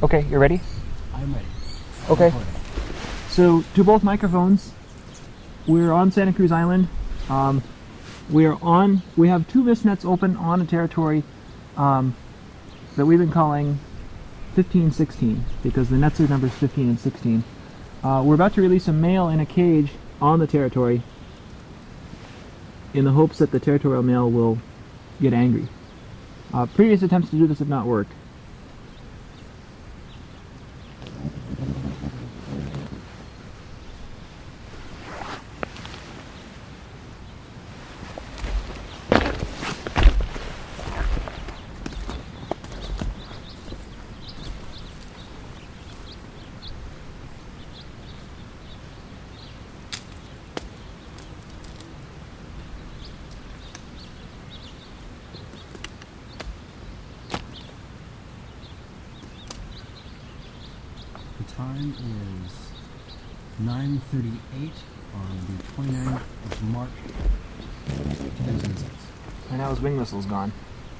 Okay, you're ready? I'm ready. Okay. So, to both microphones, we're on Santa Cruz Island. We have two mist nets open on a territory that we've been calling 15-16 because the nets are numbers 15 and 16. We're about to release a male in a cage on the territory in the hopes that the territorial male will get angry. Previous attempts to do this have not worked. The time is 9:38 on the 29th of March, 2006. And now his wing whistle's gone.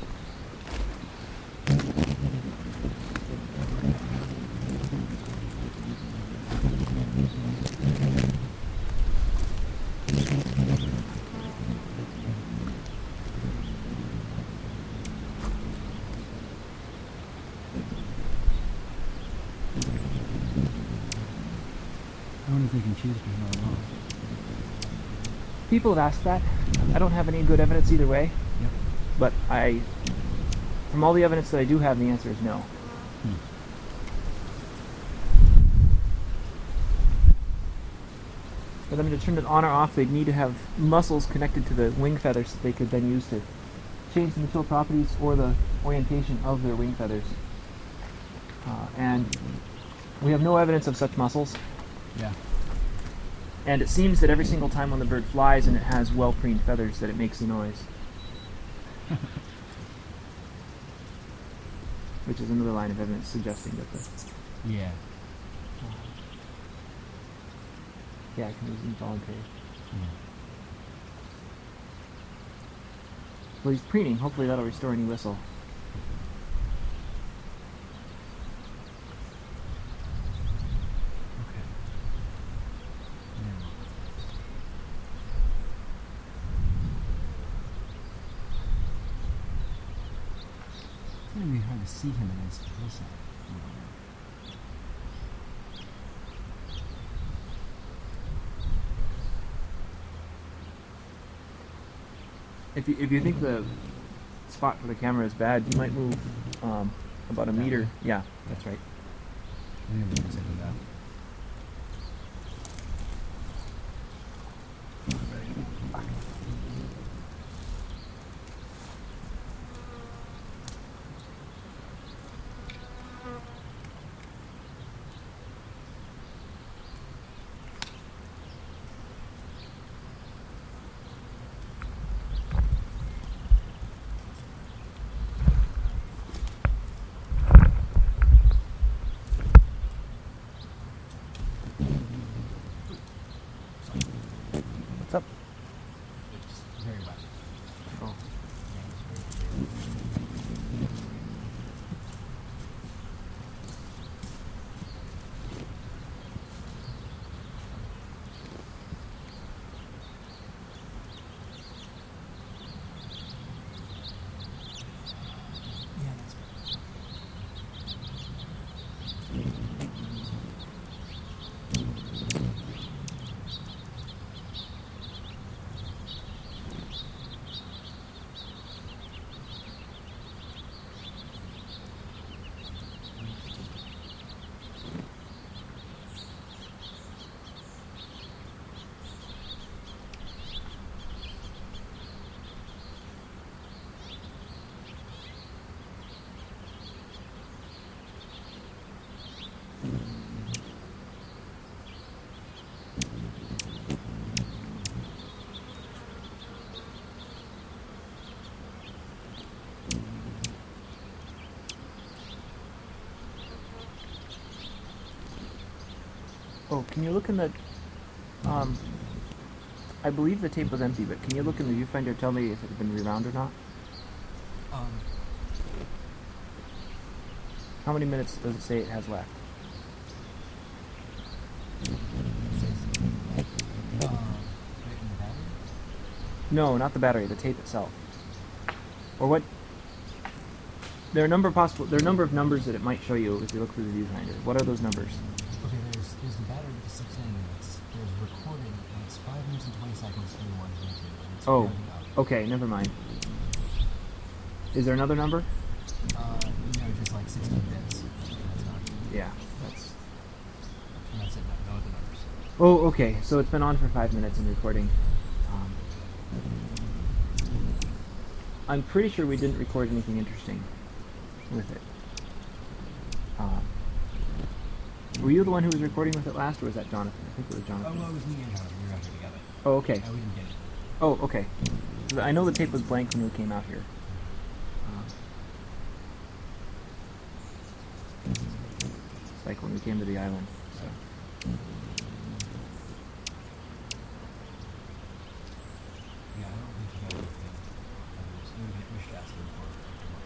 I wonder if they can choose to hear or not. People have asked that. I don't have any good evidence either way, Yep. but from all the evidence that I do have, the answer is no. For them to turn it on or off, they'd need to have muscles connected to the wing feathers that they could then use to change the material properties or the orientation of their wing feathers. And we have no evidence of such muscles. Yeah. And it seems that every single time when the bird flies and it has well-preened feathers that it makes the noise. Which is another line of evidence suggesting that Yeah. it can be involuntary. Yeah. Well, he's preening. Hopefully that'll restore any whistle. Okay. Now. It's going to be hard to see him against the hillside. If you think the spot for the camera is bad, you might move about a meter. Yeah, that's right. I didn't realize I did that. What's up? It's very wet. Oh. Yeah, that's good. Oh, can you look in the... I believe the tape was empty, but can you look in the viewfinder and tell me if it had been rewound or not? How many minutes does it say it has left? No, not the battery, the tape itself. Or what? There are a number of numbers that it might show you if you look through the viewfinder. What are those numbers? Okay, there's the battery with the 6 minutes. There's recording, and it's 5 minutes and 20 seconds for one YouTube. And it's Oh, barely up. okay, never mind. Is there another number? Just like 16 bits. That's not. Yeah, that's... And that's it, no other numbers. Oh, okay, so it's been on for 5 minutes and recording. I'm pretty sure we didn't record anything interesting with it. Were you the one who was recording with it last, or was that Jonathan? I think it was Jonathan. Oh, well, it was me and Jonathan. We were out here together. Oh, okay. We didn't get it. Oh, okay. I know the tape was blank when we came out here. It's like when we came to the island. So. Yeah, I don't think you got anything. We should ask him for it.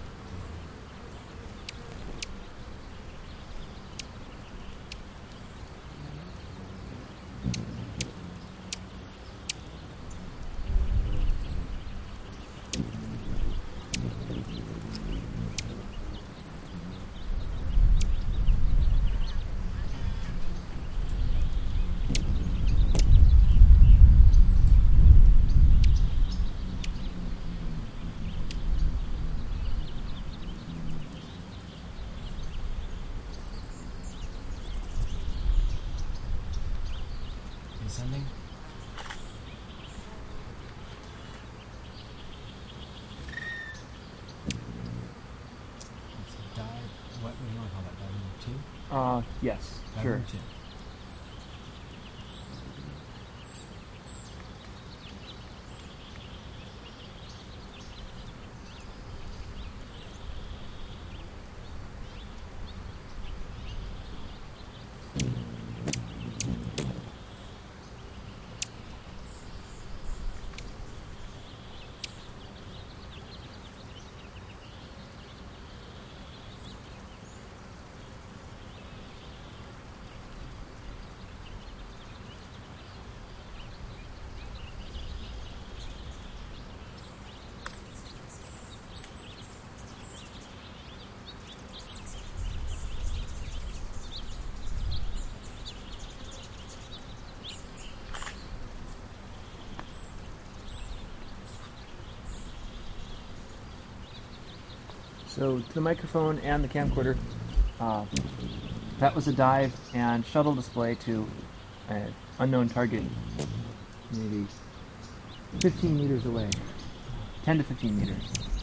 Sending. It's dive. What do you want to call that? Dive number 2? Yes, Dive sure. number 2. So to the microphone and the camcorder, that was a dive and shuttle display to an unknown target, maybe 15 meters away, 10 to 15 meters.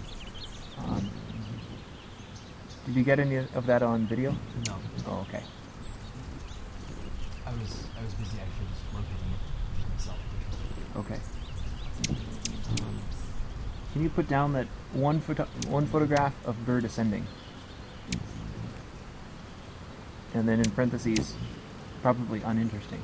Did you get any of that on video? No. Oh, okay. I was busy actually just locating it myself. Okay. Can you put down that one photograph of bird ascending? And then in parentheses, probably uninteresting.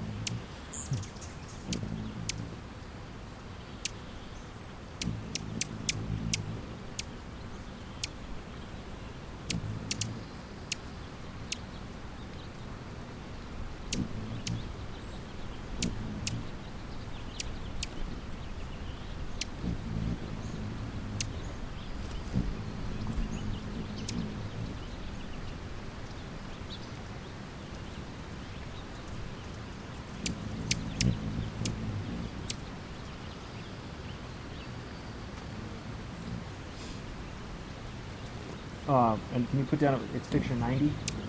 And can you put down, it's picture 90?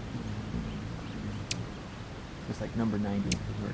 Just like number 90 would work.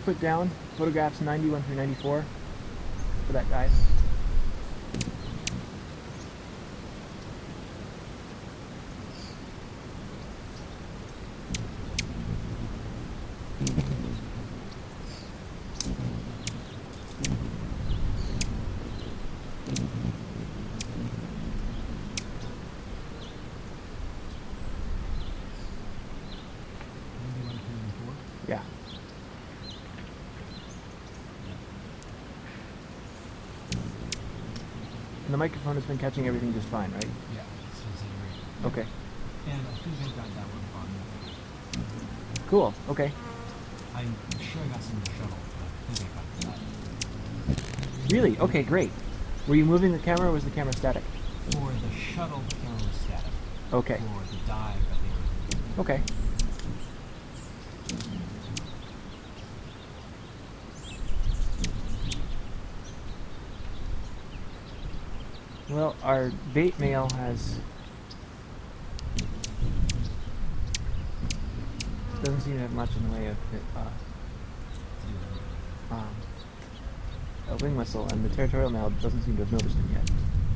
put down photographs 91 through 94 for that guide. Yeah. And the microphone has been catching everything just fine, right? Yeah, so it's great. Okay. And I think I got that one on. Cool. Okay. I'm sure I got some in the shuttle, but I think I got that. Really? Okay, great. Were you moving the camera or was the camera static? For the shuttle, the camera was static. Okay. For the dive, I think it was. Okay. Well, our bait mail doesn't seem to have much in the way of a wing whistle, and the territorial mail doesn't seem to have noticed it yet.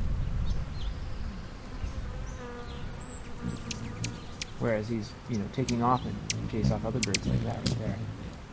Whereas he's, taking off and chase off other birds like that right there.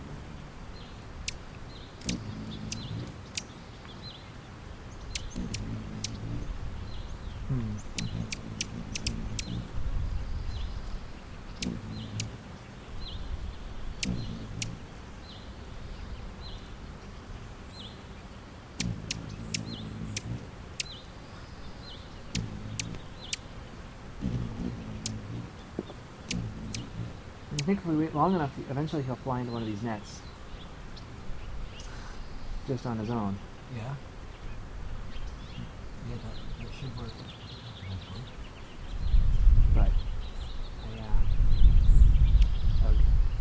I think if we wait long enough, eventually he'll fly into one of these nets. Just on his own. Yeah. Yeah, that should work. Eventually. But, okay.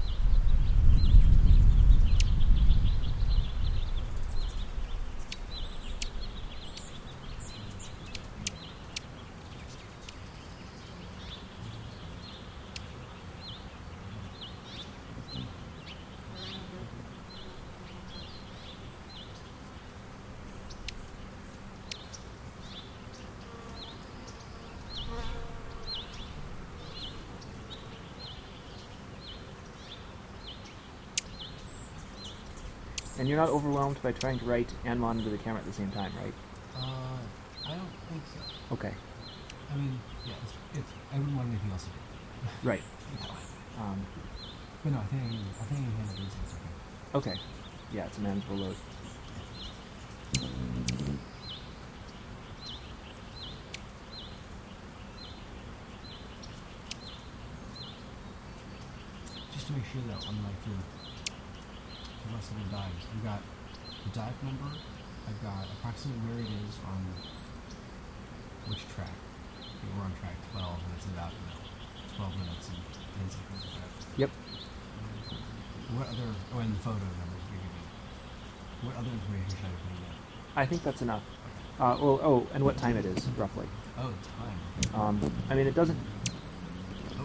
And you're not overwhelmed by trying to write and monitor the camera at the same time, right? I don't think so. Okay. I mean, yeah, it's I wouldn't want anything else to do. Right. No. But no, I think I can handle these things okay. Okay. Yeah, it's a manageable load. Just to make sure that on like the rest of the dives, I've got the dive number, I've got approximately where it is on which track. Okay, we're on track 12 and it's about 12 minutes and 10 seconds. Yep. What other, and the photo numbers you're giving. What other information should I be putting in? I think that's enough. And what time it is, roughly. Oh, time. Okay. I mean, it doesn't... Oh.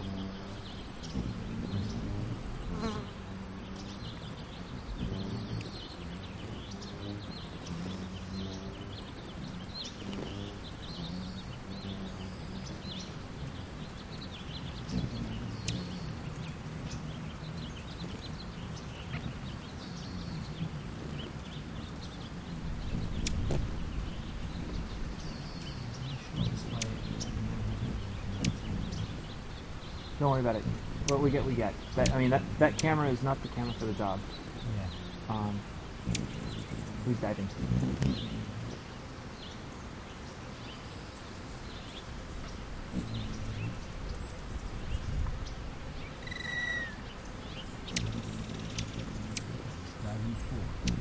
Don't worry about it. What we get, we get. That camera is not the camera for the job. Yeah. Who's diving? Diving 4.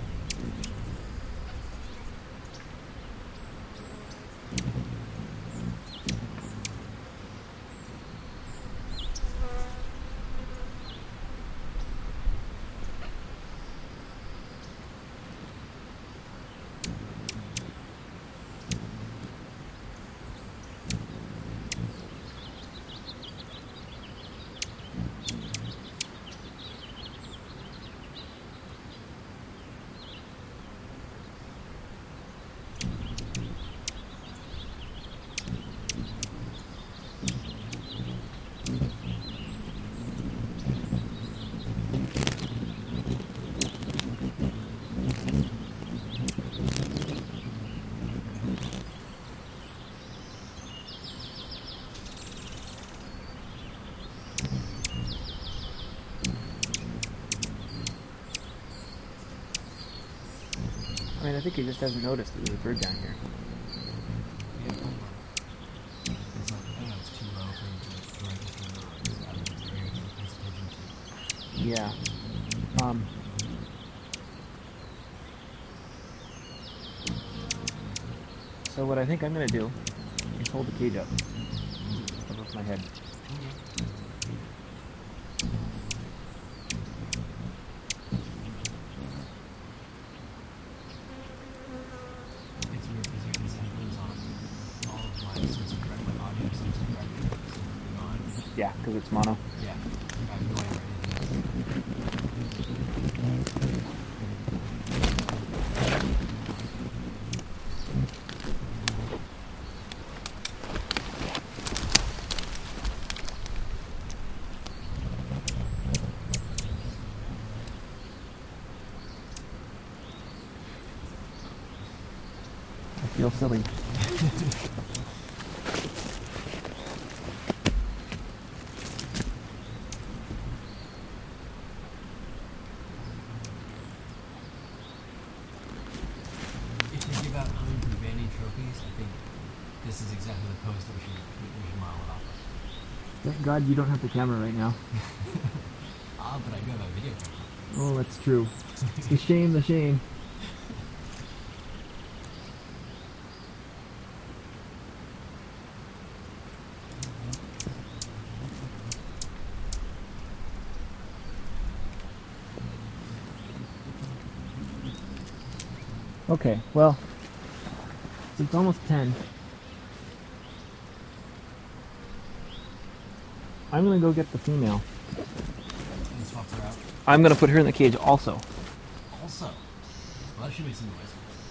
I mean, I think he just hasn't noticed that there's a bird down here. Yeah, hold on. It's like, I don't know, it's too low for him to direct his camera. It's out of the area he pays attention to. Yeah. So what I think I'm going to do is hold the cage up above my head. It's weird because you can send things on all of my sensor directly, audio sensor directly, on. Yeah, because it's mono. Yeah, I have no idea or anything else. I feel silly. If they give out Huntington Vandy trophies, I think this is exactly the post that we should model it off of. Thank God you don't have the camera right now. But I do have a video camera. Oh, that's true. The shame, the shame. Okay, well, it's almost 10. I'm gonna go get the female. And the swaps are out. I'm gonna put her in the cage also. Also, well, that should make some noise.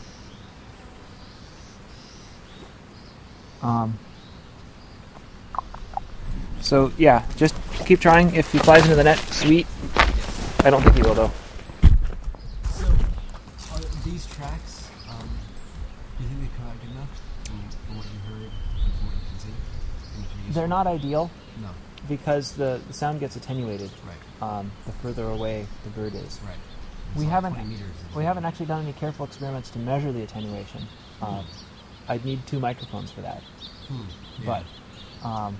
So yeah, just keep trying. If he flies into the net, sweet. I don't think he will though. So, are these tracks, do you think they come out good enough from what you heard and from what you can see? From what you're used They're to? not ideal No. because the sound gets attenuated Right. the further away the bird is. Right. We It's like haven't 20 meters. we haven't actually done any careful experiments to measure the attenuation. I'd need 2 microphones for that. Yeah. But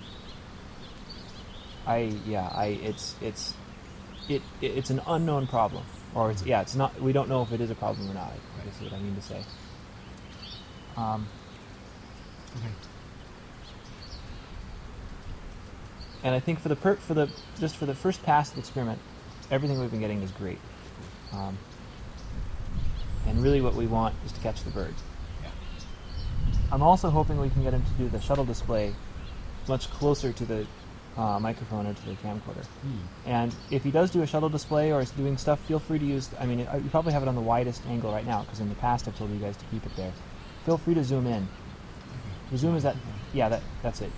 it's an unknown problem, or it's not. We don't know if it is a problem or not. I guess is what I mean to say. Okay. And I think for the first pass of the experiment, everything we've been getting is great. And really, what we want is to catch the bird. Yeah. I'm also hoping we can get him to do the shuttle display much closer to the microphone or to the camcorder. And if he does do a shuttle display or is doing stuff, feel free to use. I mean, you probably have it on the widest angle right now because in the past I've told you guys to keep it there. Feel free to zoom in. The zoom is that. Yeah, that's it.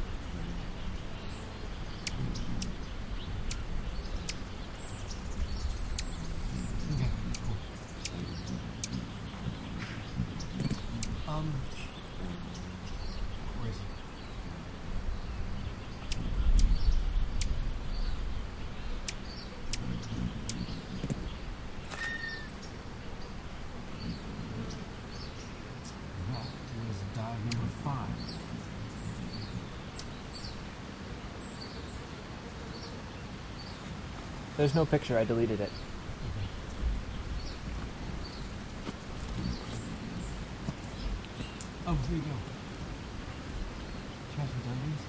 Okay, cool. Where is he? That was dive number 5. There's no picture. I deleted it. Oh, here you go. Transfer Dungeons?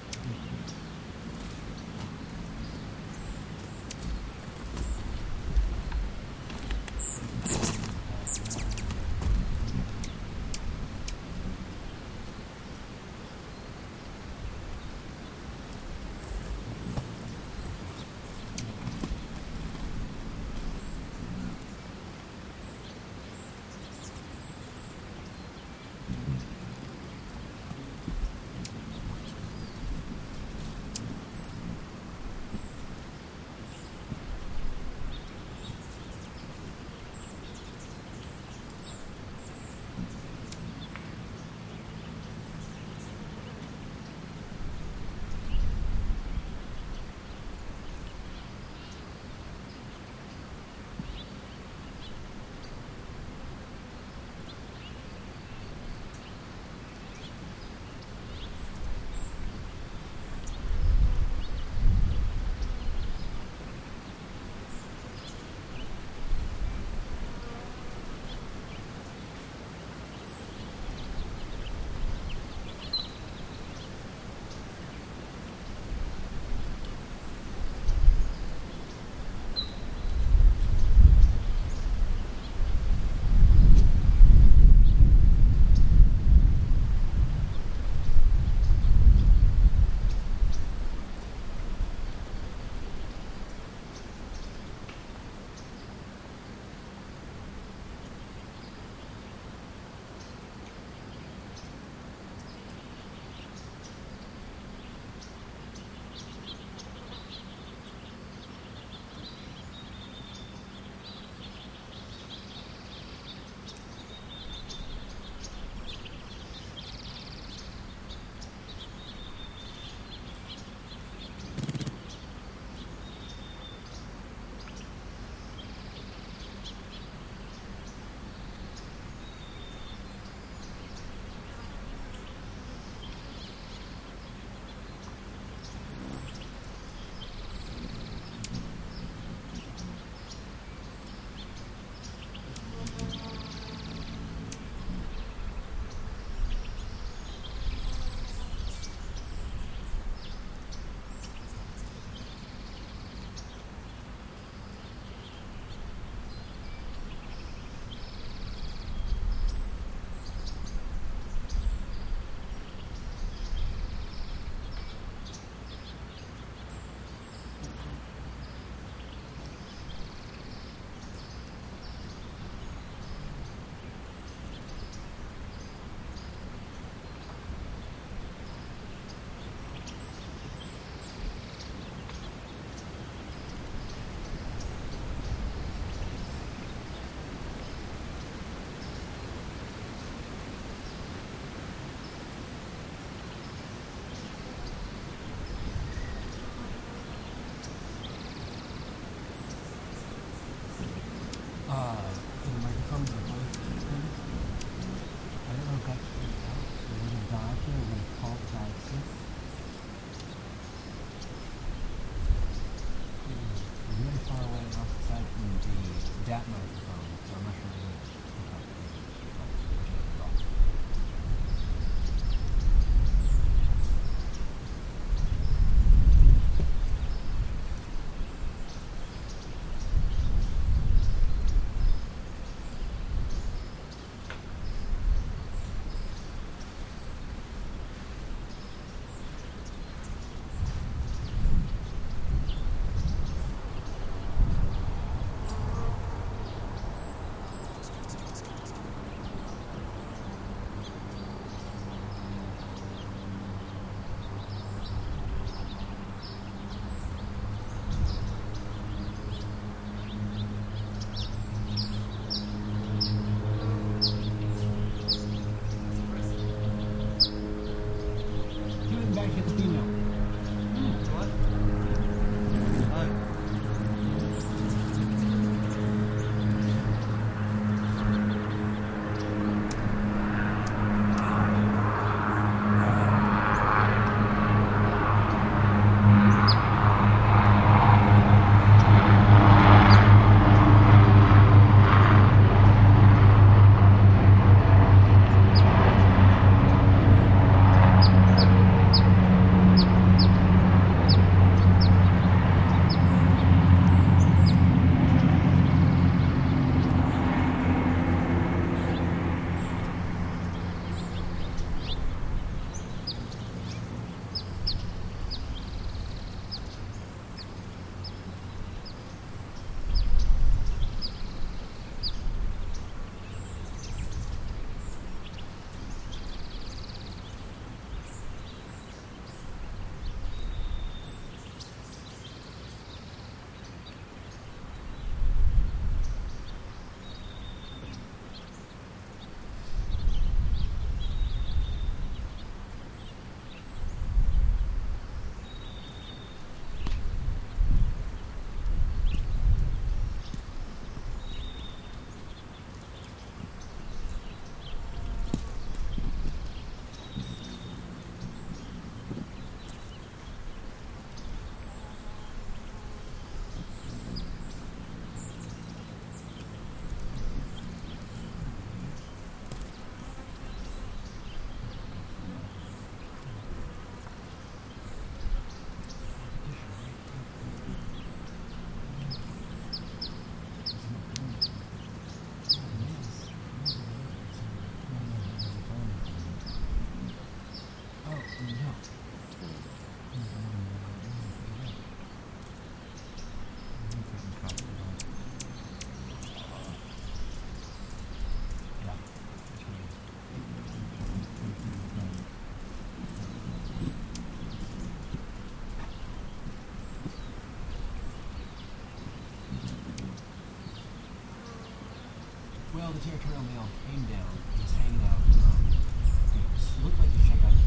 territorial male came down. He was hanging out. It looked like he checked out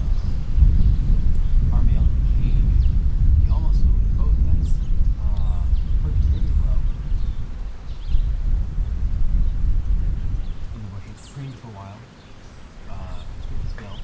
our male in the cage. He almost flew into both vents. Perched really low in the bushes. Screamed for a while. Scraped his belt.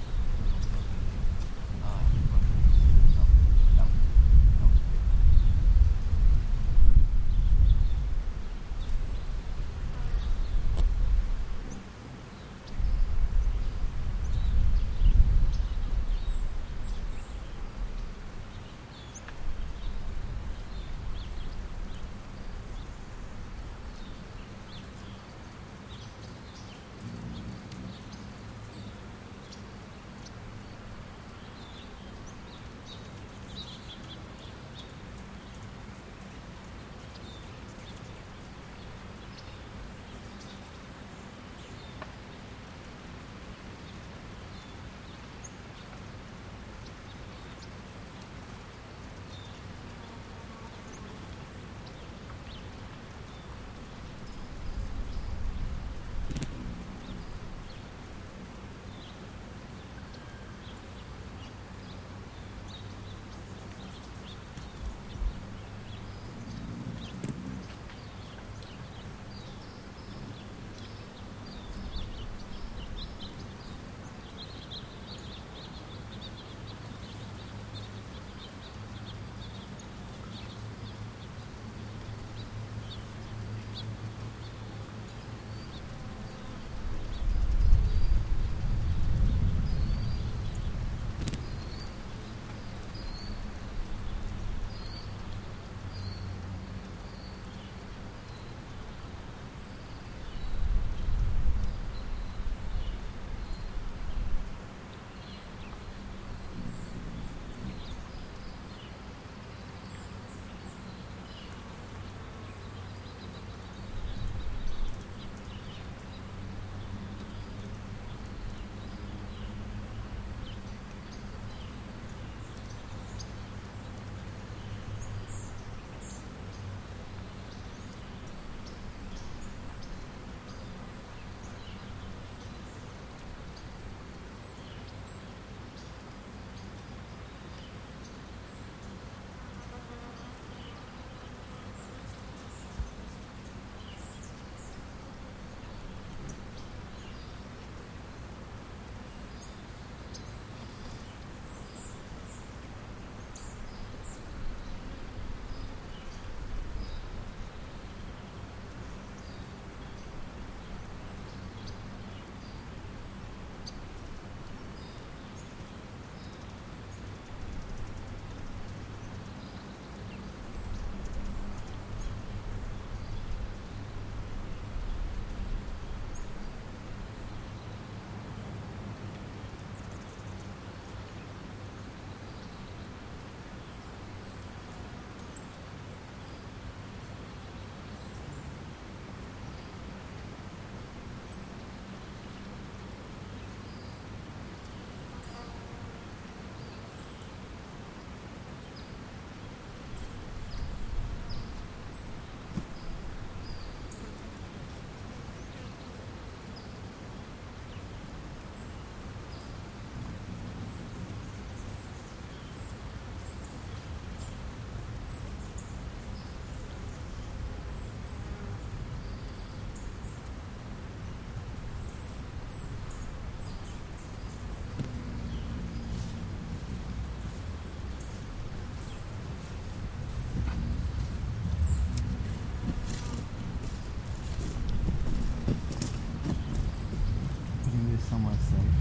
Somewhere safe.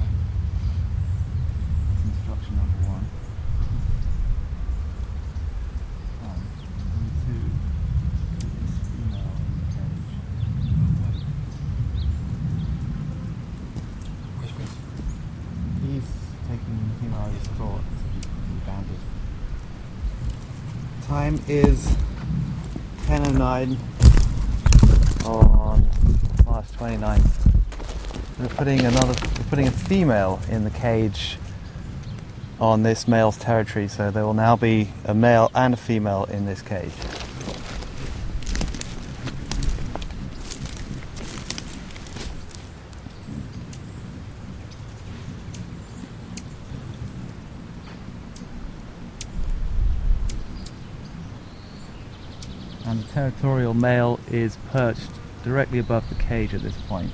That's instruction number 1. Number 2, put this female in the cage. Where's Chris? He's taking him out of his thought. He's banded. Time is 10:09 on March 29th. We're putting a female in the cage on this male's territory, so there will now be a male and a female in this cage. and the territorial male is perched directly above the cage at this point.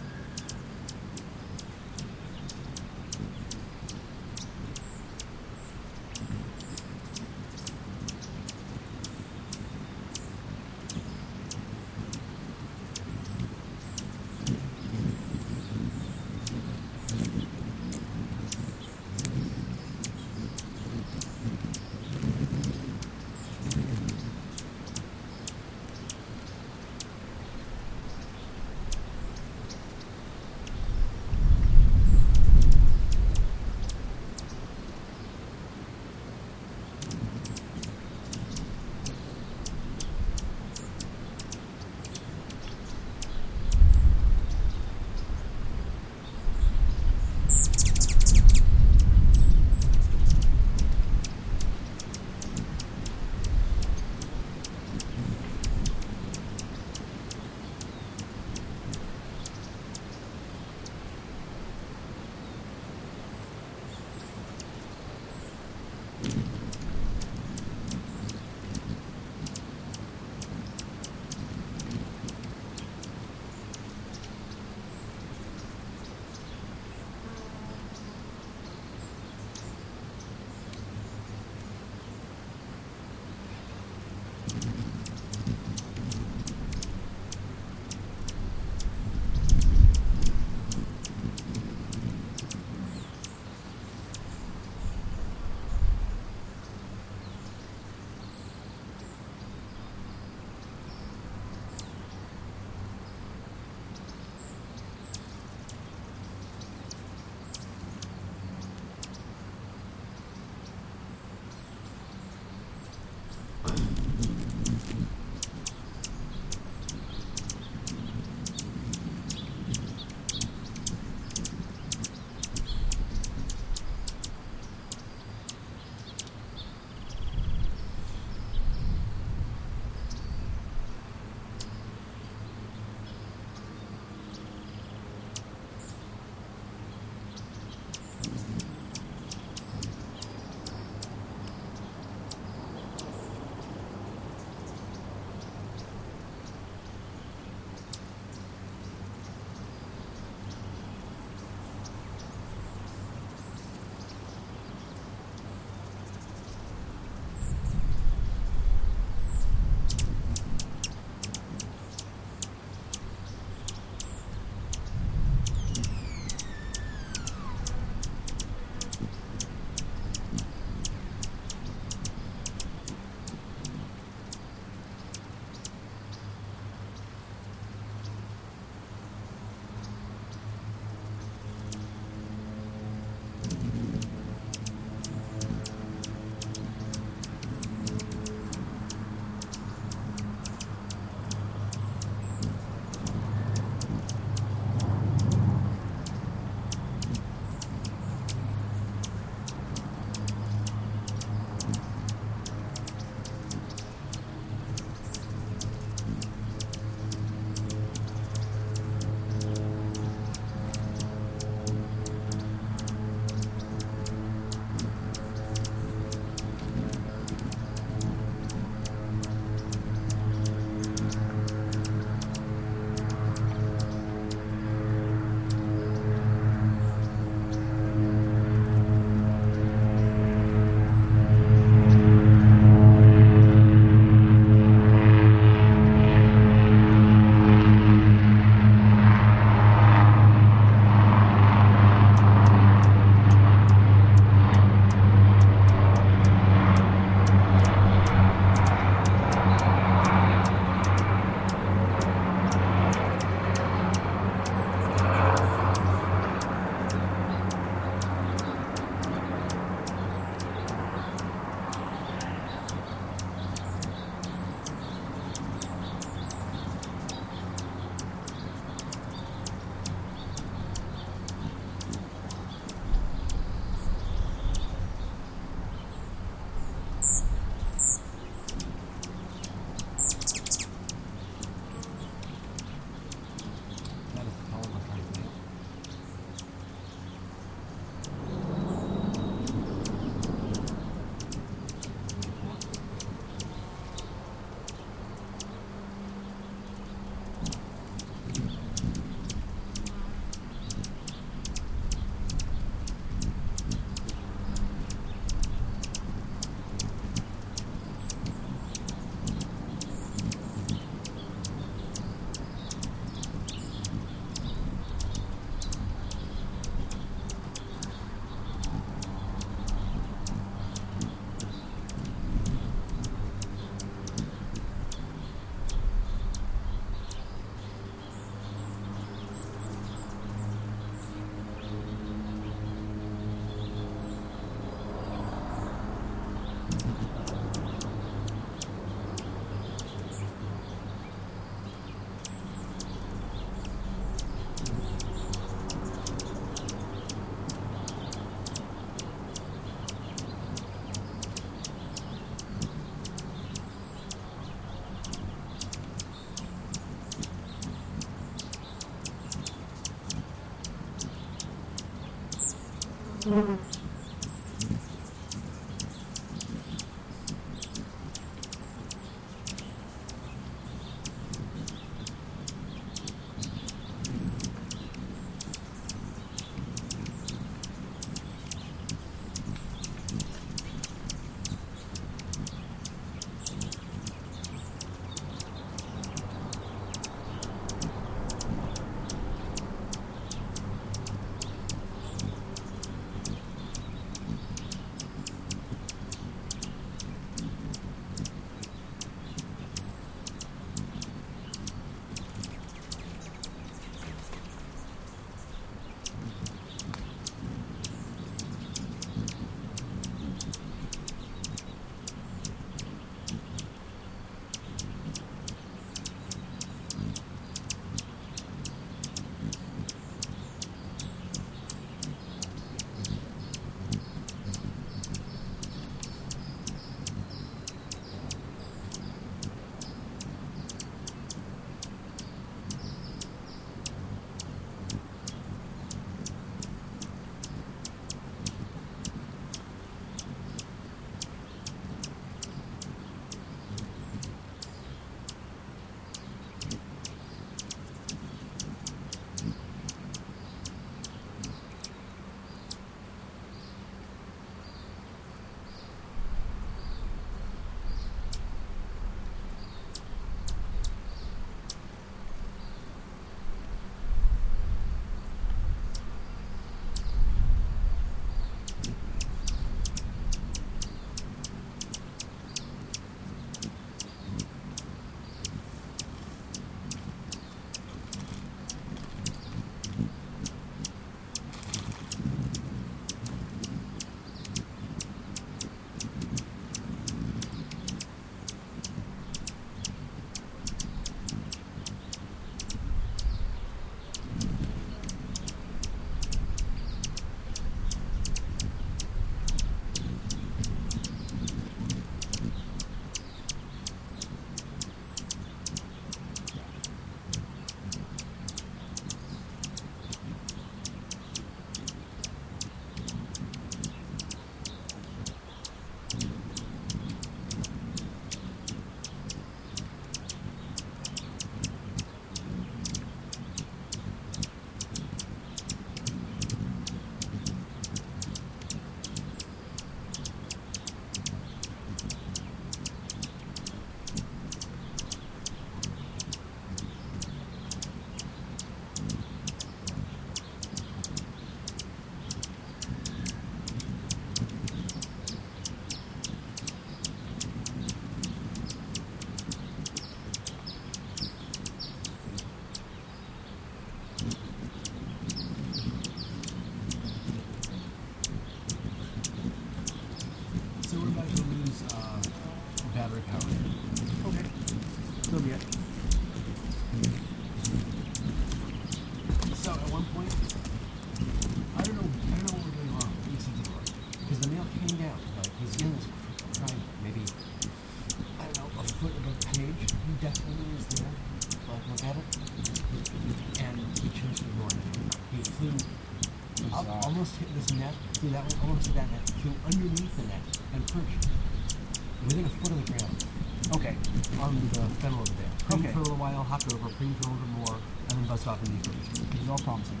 almost hit this net, through that one, almost hit that net, flew underneath the net, and perched within a foot of the ground. Okay. On the fennel of the dam. Preened Okay. for a little while, hopped over, preened for a little bit more, and then buzzed off in the equation. This is all promising.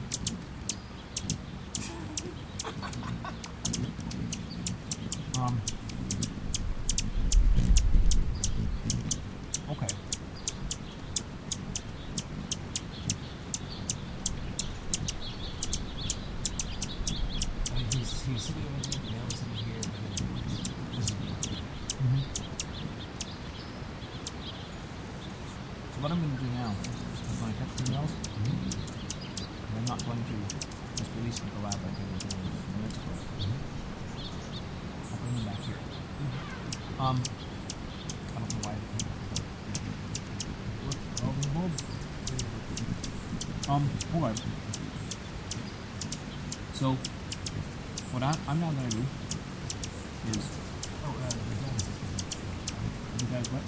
Okay. He's sitting over here, the male is sitting here, and then this is So what I'm going to do now is when I catch females, I'm not going to just release them to the lab like I was doing minutes ago. I'll bring them back here. I don't know why I think all the above. Hold on. So what I'm now going to do is you guys what?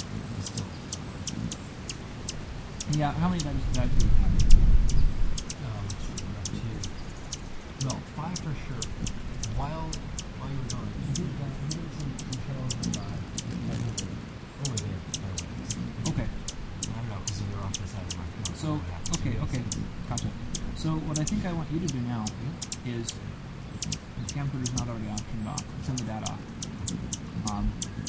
Yeah, how many times did I do it? No, 5 for sure. while you were gone, he did some trails over there. Okay. I don't know, because you're off the side of my phone. So, okay, gotcha. So what I think I want you to do now is, the camcorder is not already optioned off. It's in the data off.